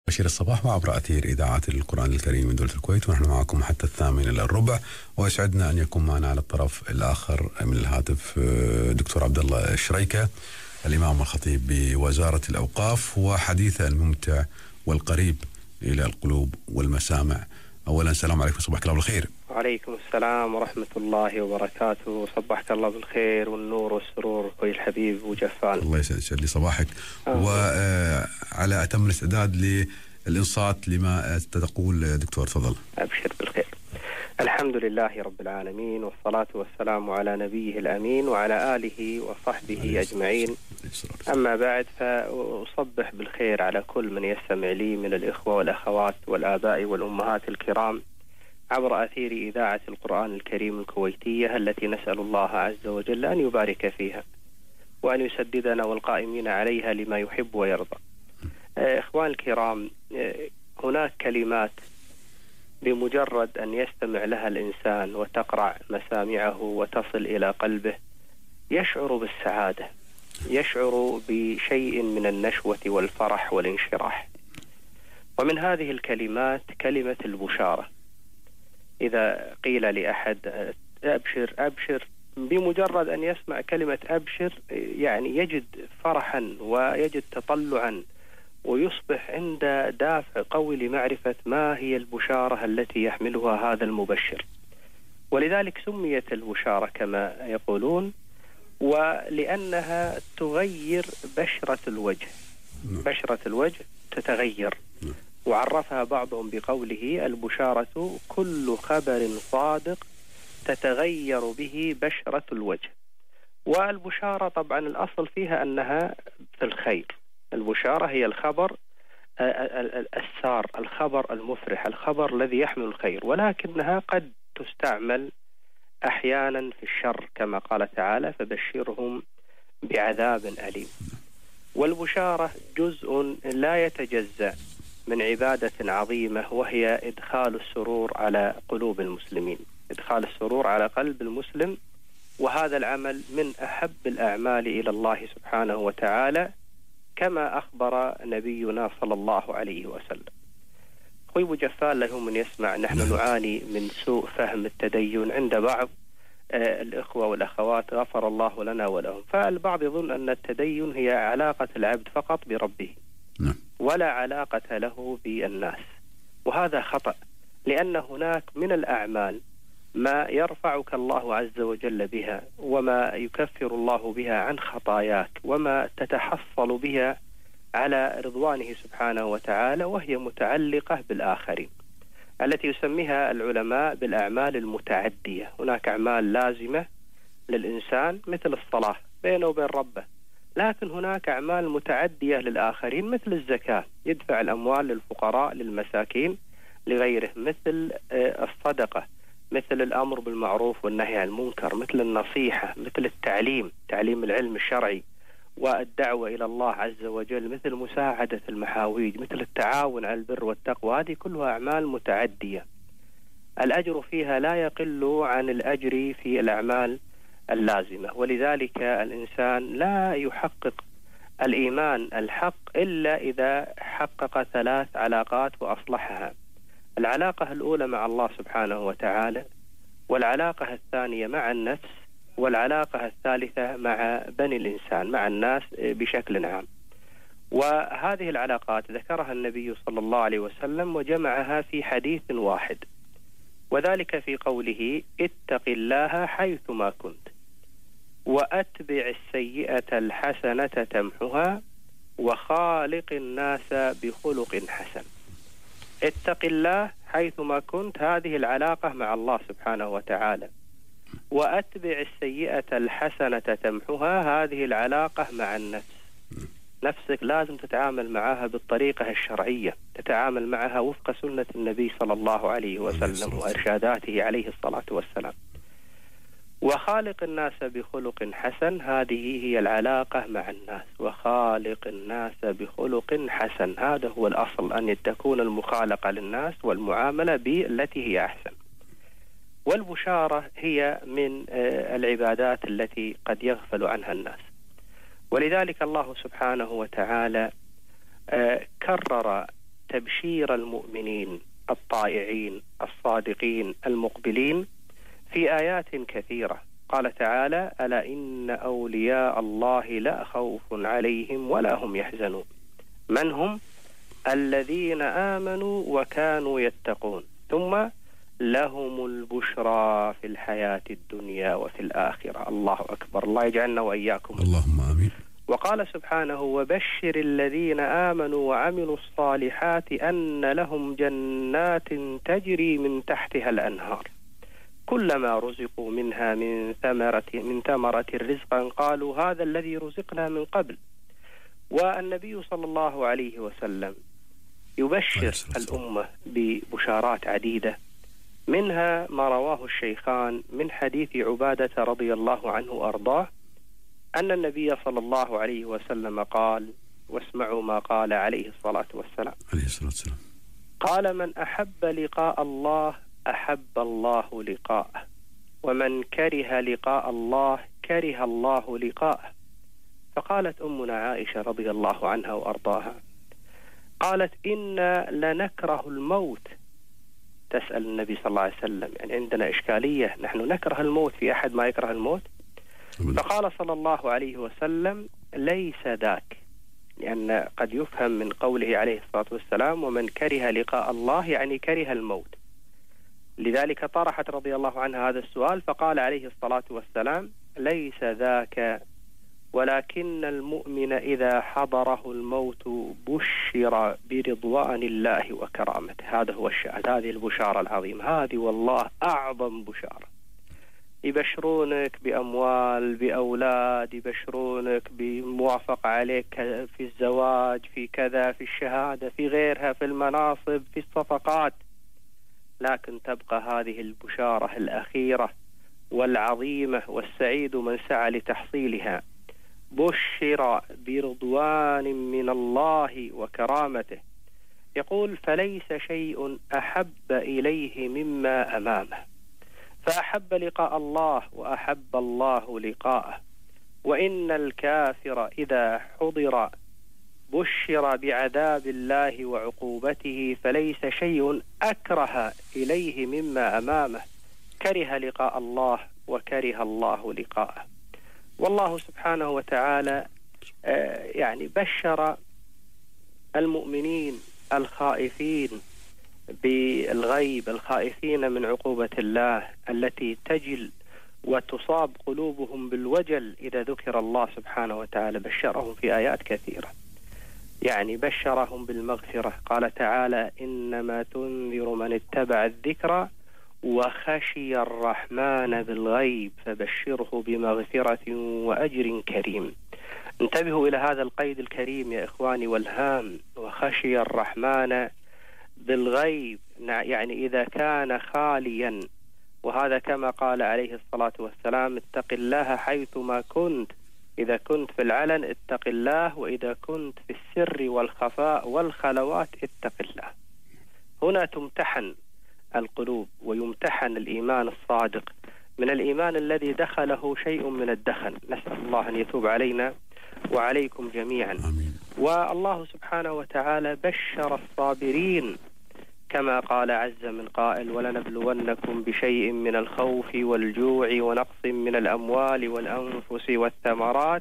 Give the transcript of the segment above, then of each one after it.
بشير الصباح وعبر أثير إذاعة القرآن الكريم من دولة الكويت، ونحن معكم حتى 8:15. ويسعدنا أن يكون معنا على الطرف الآخر من الهاتف دكتور عبد الله الشريكة، الإمام والخطيب بوزارة الأوقاف، وحديثه الممتع والقريب إلى القلوب والمسامع. أولا السلام عليكم، صباحك الله بالخير. وعليكم السلام ورحمة الله وبركاته، صبحك الله بالخير والنور والسرور أخوي الحبيب وجفان. الله يسعد لي صباحك، وعلى أتم الاستعداد للإنصات لما تقول دكتور، تفضل. أبشر بالخير. الحمد لله رب العالمين، والصلاة والسلام على نبيه الأمين وعلى آله وصحبه أجمعين. أما بعد، فأصبح بالخير على كل من يستمع لي من الإخوة والأخوات والآباء والأمهات الكرام عبر أثير إذاعة القرآن الكريم الكويتية، التي نسأل الله عز وجل أن يبارك فيها وأن يسددنا والقائمين عليها لما يحب ويرضى. إخوان الكرام، هناك كلمات بمجرد أن يستمع لها الإنسان وتقرع مسامعه وتصل إلى قلبه يشعر بالسعادة، يشعر بشيء من النشوة والفرح والانشراح. ومن هذه الكلمات كلمة البشارة. إذا قيل لأحد أبشر أبشر، بمجرد أن يسمع كلمة أبشر يعني يجد فرحا ويجد تطلعا، ويصبح عند دافع قوي لمعرفة ما هي البشارة التي يحملها هذا المبشر. ولذلك سميت البشارة كما يقولون، ولأنها تغير بشرة الوجه. بشرة الوجه تتغير. وعرفها بعضهم بقوله: البشارة كل خبر صادق تتغير به بشرة الوجه. والبشارة طبعا الأصل فيها أنها في الخير. البشارة هي الخبر السار، الخبر المفرح، الخبر الذي يحمل الخير، ولكنها قد تستعمل أحيانا في الشر كما قال تعالى: فبشرهم بعذاب أليم. والبشارة جزء لا يتجزأ من عبادة عظيمة، وهي إدخال السرور على قلوب المسلمين، إدخال السرور على قلب المسلم. وهذا العمل من أحب الأعمال إلى الله سبحانه وتعالى، كما أخبر نبينا صلى الله عليه وسلم. أخوي أبو جفال له من يسمع، نحن نعاني من سوء فهم التدين عند بعض الإخوة والأخوات، غفر الله لنا ولهم. فالبعض يظن أن التدين هي علاقة العبد فقط بربه، ولا علاقة له بالناس، وهذا خطأ. لأن هناك من الأعمال ما يرفعك الله عز وجل بها، وما يكفر الله بها عن خطاياك، وما تتحصل بها على رضوانه سبحانه وتعالى، وهي متعلقة بالآخرين، التي يسميها العلماء بالأعمال المتعدية. هناك أعمال لازمة للإنسان مثل الصلاة بينه وبين ربه، لكن هناك أعمال متعدية للآخرين مثل الزكاة، يدفع الأموال للفقراء للمساكين لغيره، مثل الصدقة، مثل الأمر بالمعروف والنهي عن المنكر، مثل النصيحة، مثل التعليم، تعليم العلم الشرعي والدعوة إلى الله عز وجل، مثل مساعدة المحاويج، مثل التعاون على البر والتقوى. هذه كلها أعمال متعدية الأجر فيها لا يقل عن الأجر في الأعمال اللازمة. ولذلك الإنسان لا يحقق الإيمان الحق إلا إذا حقق 3 علاقات وأصلحها: العلاقة الأولى مع الله سبحانه وتعالى، والعلاقة الثانية مع النفس، والعلاقة الثالثة مع بني الإنسان، مع الناس بشكل عام. وهذه العلاقات ذكرها النبي صلى الله عليه وسلم وجمعها في حديث واحد، وذلك في قوله: اتق الله حيثما كنت، وأتبع السيئة الحسنة تمحها، وخالق الناس بخلق حسن. اتق الله حيثما كنت، هذه العلاقة مع الله سبحانه وتعالى. وأتبع السيئة الحسنة تمحها، هذه العلاقة مع النفس. نفسك لازم تتعامل معها بالطريقة الشرعية، تتعامل معها وفق سنة النبي صلى الله عليه وسلم وإرشاداته عليه الصلاة والسلام. وخالق الناس بخلق حسن، هذه هي العلاقة مع الناس، وخالق الناس بخلق حسن، هذا هو الأصل، أن تكون المخالقة للناس والمعاملة بالتي هي أحسن. والبشارة هي من العبادات التي قد يغفل عنها الناس، ولذلك الله سبحانه وتعالى كرر تبشير المؤمنين الطائعين الصادقين المقبلين في آيات كثيرة. قال تعالى: ألا إن أولياء الله لا خوف عليهم ولا هم يحزنون. من هم؟ الذين آمنوا وكانوا يتقون، ثم لهم البشرى في الحياة الدنيا وفي الآخرة. الله أكبر، الله يجعلنا وإياكم. اللهم آمين. وقال سبحانه: وبشر الذين آمنوا وعملوا الصالحات أن لهم جنات تجري من تحتها الأنهار كلما رزقوا منها من ثمرة رزقا قالوا هذا الذي رزقنا من قبل. والنبي صلى الله عليه وسلم يبشر الأمة ببشارات عديدة، منها ما رواه الشيخان من حديث عبادة رضي الله عنه وأرضاه أن النبي صلى الله عليه وسلم قال، واسمعوا ما قال عليه الصلاة والسلام: قال: من أحب لقاء الله أحب الله لقاءه، ومن كره لقاء الله كره الله لقاءه. فقالت أمنا عائشة رضي الله عنها وأرضاها، قالت: إنا لنكره الموت. تسأل النبي صلى الله عليه وسلم، يعني عندنا إشكالية، نحن نكره الموت، في أحد ما يكره الموت؟ فقال صلى الله عليه وسلم: ليس ذاك، لأن قد يفهم من قوله عليه الصلاة والسلام: ومن كره لقاء الله يعني كره الموت. لذلك طرحت رضي الله عنها هذا السؤال، فقال عليه الصلاة والسلام: ليس ذاك، ولكن المؤمن إذا حضره الموت بشر برضوان الله وكرامته. هذا هو الشأن، هذه البشارة العظيمة، هذه والله أعظم بشارة. يبشرونك بأموال، بأولاد، يبشرونك بموافقة عليك في الزواج، في كذا، في الشهادة، في غيرها، في المناصب، في الصفقات، لكن تبقى هذه البشارة الأخيرة والعظيمة، والسعيد من سعى لتحصيلها: بشر برضوان من الله وكرامته. يقول: فليس شيء أحب إليه مما أمامه، فأحب لقاء الله وأحب الله لقاءه. وإن الكافر إذا حضر بشر بعذاب الله وعقوبته، فليس شيء أكره إليه مما أمامه، كره لقاء الله وكره الله لقاءه. والله سبحانه وتعالى يعني بشر المؤمنين الخائفين بالغيب، الخائفين من عقوبة الله التي تجل وتصاب قلوبهم بالوجل إذا ذكر الله سبحانه وتعالى. بشرهم في آيات كثيرة، يعني بشرهم بالمغفرة. قال تعالى: إنما تنذر من اتبع الذكر وخشي الرحمن بالغيب فبشره بمغفرة وأجر كريم. انتبهوا إلى هذا القيد الكريم يا إخواني والهام: وخشي الرحمن بالغيب، يعني إذا كان خاليا، وهذا كما قال عليه الصلاة والسلام: اتق الله حيثما كنت، إذا كنت في العلن اتق الله، وإذا كنت في السر والخفاء والخلوات اتق الله. هنا تمتحن القلوب ويمتحن الإيمان الصادق من الإيمان الذي دخله شيء من الدخن. نسأل الله أن يتوب علينا وعليكم جميعا. آمين. والله سبحانه وتعالى بشر الصابرين كما قال عز من قائل: ولنبلونكم بشيء من الخوف والجوع ونقص من الأموال والأنفس والثمرات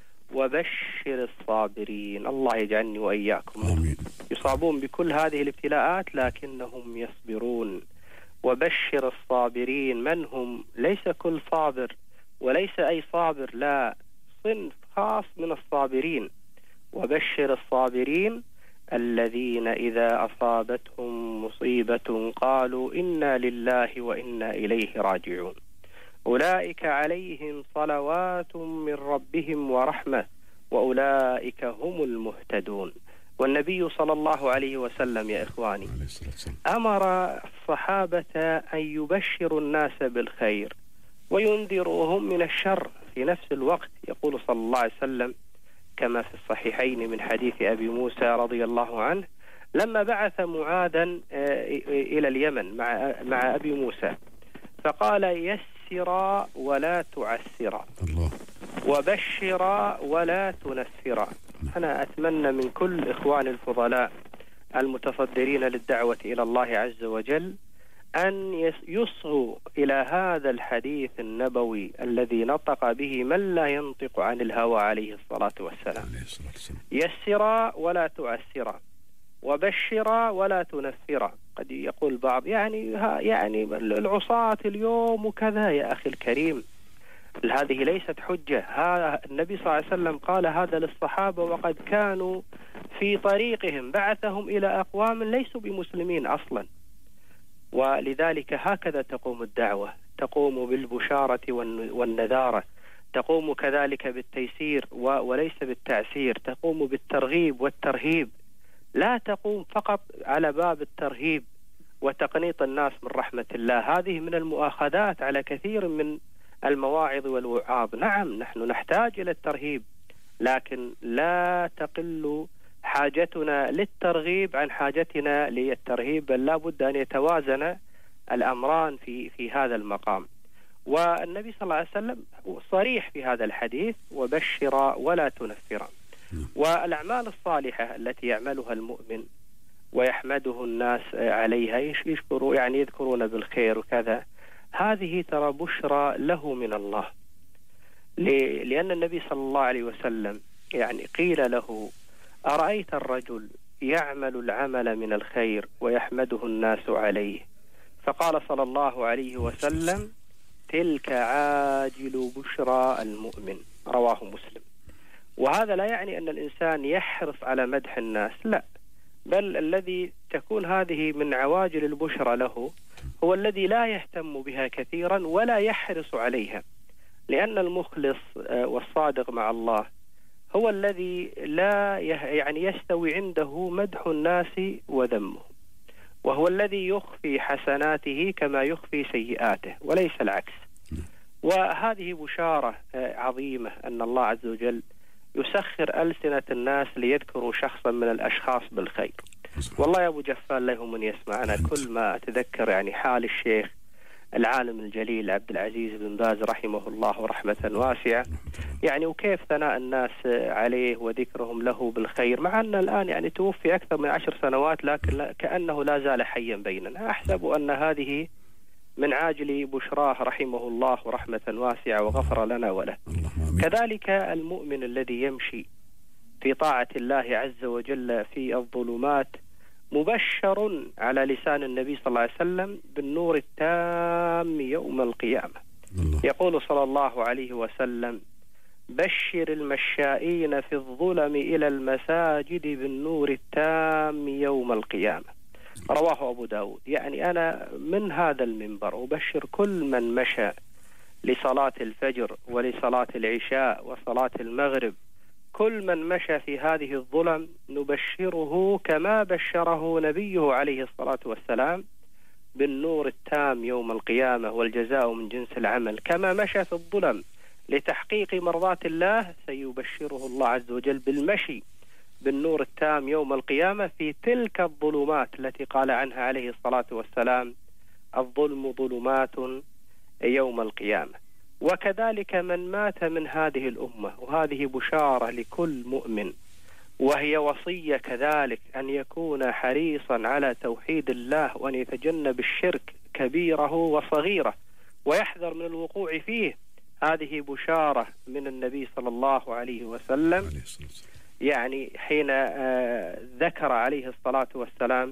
وبشر الصابرين. الله يجعلني وإياكم. آمين. يصابون بكل هذه الابتلاءات لكنهم يصبرون. وبشر الصابرين، من هم؟ ليس كل صابر وليس أي صابر، لا، صنف خاص من الصابرين. وبشر الصابرين الذين إذا أصابتهم مصيبة قالوا إنا لله وإنا إليه راجعون، أولئك عليهم صلوات من ربهم ورحمة وأولئك هم المهتدون. والنبي صلى الله عليه وسلم يا إخواني أمر الصحابة أن يبشروا الناس بالخير وينذروهم من الشر في نفس الوقت. يقول صلى الله عليه وسلم كما في الصحيحين من حديث أبي موسى رضي الله عنه لما بعث معاذا إلى اليمن مع أبي موسى، فقال: يسرا ولا تعسرا، وبشرا ولا تنفرا. أنا أتمنى من كل إخوان الفضلاء المتصدرين للدعوة إلى الله عز وجل أن يصغوا إلى هذا الحديث النبوي الذي نطق به من لا ينطق عن الهوى عليه الصلاة والسلام. يسرا ولا تعسرا، وبشرا ولا تنفرا. قد يقول بعض يعني العصاة اليوم وكذا. يا أخي الكريم، هذه ليست حجة. النبي صلى الله عليه وسلم قال هذا للصحابة وقد كانوا في طريقهم، بعثهم إلى أقوام ليسوا بمسلمين أصلا. ولذلك هكذا تقوم الدعوة، تقوم بالبشارة والنذارة، تقوم كذلك بالتيسير وليس بالتعسير، تقوم بالترغيب والترهيب، لا تقوم فقط على باب الترهيب وتقنيط الناس من رحمة الله. هذه من المؤاخذات على كثير من المواعظ والوعاظ. نعم، نحن نحتاج إلى الترهيب، لكن لا تقل حاجتنا للترغيب عن حاجتنا للترهيب، بل لا بد أن يتوازن الأمران في هذا المقام. والنبي صلى الله عليه وسلم صريح في هذا الحديث: وبشر ولا تنفر. والأعمال الصالحة التي يعملها المؤمن ويحمده الناس عليها، يشكروا يعني يذكرون بالخير وكذا، هذه ترى بشرى له من الله. لأن النبي صلى الله عليه وسلم يعني قيل له: أرأيت الرجل يعمل العمل من الخير ويحمده الناس عليه؟ فقال صلى الله عليه وسلم: تلك عاجل بشرى المؤمن. رواه مسلم. وهذا لا يعني أن الإنسان يحرص على مدح الناس، لا، بل الذي تكون هذه من عواجل البشرى له هو الذي لا يهتم بها كثيرا ولا يحرص عليها. لأن المخلص والصادق مع الله هو الذي لا يعني يستوي عنده مدح الناس وذمهم، وهو الذي يخفي حسناته كما يخفي سيئاته وليس العكس. وهذه بشارة عظيمة أن الله عز وجل يسخر ألسنة الناس ليذكروا شخصا من الأشخاص بالخير. والله يا أبو جفال لا يهم من يسمعنا، كل ما أتذكر يعني حال الشيخ العالم الجليل عبد العزيز بن باز رحمه الله رحمة واسعة، يعني وكيف ثناء الناس عليه وذكرهم له بالخير، مع أن الآن يعني توفي أكثر من 10 سنوات، لكن كأنه لا زال حيا بيننا. أحسب أن هذه من عاجل بشراه رحمه الله رحمة واسعة وغفر لنا وله. كذلك المؤمن الذي يمشي في طاعة الله عز وجل في الظلمات مبشر على لسان النبي صلى الله عليه وسلم بالنور التام يوم القيامة. يقول صلى الله عليه وسلم: بشر المشائين في الظلم إلى المساجد بالنور التام يوم القيامة. رواه أبو داود. يعني أنا من هذا المنبر أبشر كل من مشى لصلاة الفجر ولصلاة العشاء وصلاة المغرب، كل من مشى في هذه الظلم نبشره كما بشره نبيه عليه الصلاة والسلام بالنور التام يوم القيامة، والجزاء من جنس العمل. كما مشى في الظلم لتحقيق مرضات الله سيبشره الله عز وجل بالمشي بالنور التام يوم القيامة في تلك الظلمات التي قال عنها عليه الصلاة والسلام: الظلم ظلمات يوم القيامة. وكذلك من مات من هذه الأمة، وهذه بشارة لكل مؤمن، وهي وصية كذلك أن يكون حريصا على توحيد الله وأن يتجنب الشرك كبيره وصغيره ويحذر من الوقوع فيه. هذه بشارة من النبي صلى الله عليه وسلم، يعني حين ذكر عليه الصلاة والسلام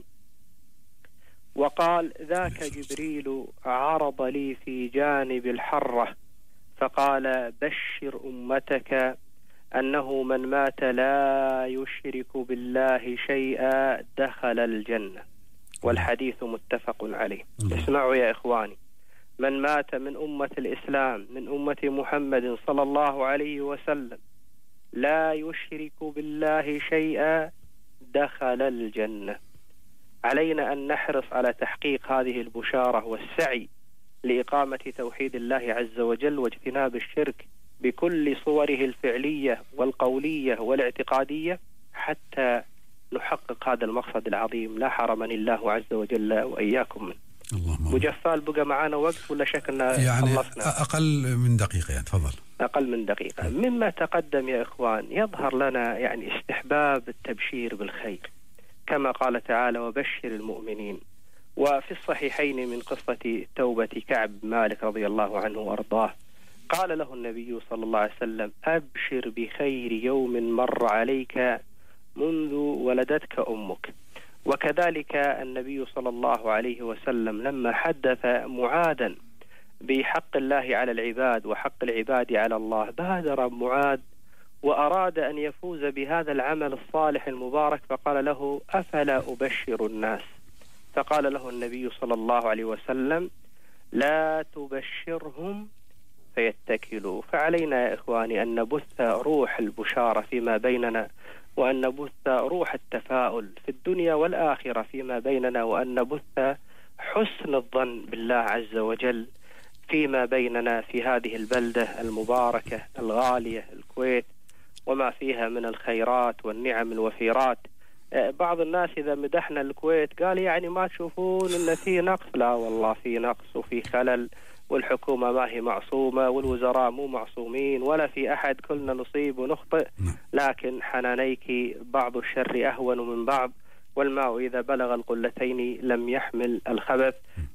وقال: ذاك جبريل عرض لي في جانب الحرة فقال: بشر أمتك أنه من مات لا يشرك بالله شيئا دخل الجنة. والحديث متفق عليه. اسمعوا يا إخواني، من مات من أمة الإسلام من أمة محمد صلى الله عليه وسلم لا يشرك بالله شيئا دخل الجنة. علينا أن نحرص على تحقيق هذه البشارة والسعي لإقامة توحيد الله عز وجل واجتناب الشرك بكل صوره الفعلية والقولية والاعتقادية حتى نحقق هذا المقصد العظيم لا حرمني الله عز وجل وإياكم منه. مجفال بقى معانا وقت ولا شكلنا يعني خلصنا؟ أقل من دقيقة يعني، تفضل. أقل من دقيقة. مما تقدم يا إخوان يظهر لنا يعني استحباب التبشير بالخير، كما قال تعالى وبشر المؤمنين. وفي الصحيحين من قصة توبة كعب مالك رضي الله عنه وأرضاه قال له النبي صلى الله عليه وسلم أبشر بخير يوم مر عليك منذ ولدتك أمك. وكذلك النبي صلى الله عليه وسلم لما حدث معاذا بحق الله على العباد وحق العباد على الله بادر معاذ وأراد أن يفوز بهذا العمل الصالح المبارك فقال له أفلا أبشر الناس؟ فقال له النبي صلى الله عليه وسلم لا تبشرهم فيتكلوا. فعلينا يا إخواني أن نبث روح البشارة فيما بيننا، وأن نبث روح التفاؤل في الدنيا والآخرة فيما بيننا، وأن نبث حسن الظن بالله عز وجل فيما بيننا في هذه البلدة المباركة الغالية الكويت وما فيها من الخيرات والنعم الوفيرات. بعض الناس إذا مدحنا الكويت قال يعني ما تشوفون إن في نقص؟ لا والله في نقص وفي خلل، والحكومة ما هي معصومة والوزراء مو معصومين ولا في أحد، كلنا نصيب ونخطئ، لكن حنانيك بعض الشر أهون من بعض، والماء إذا بلغ القلتين لم يحمل الخبث.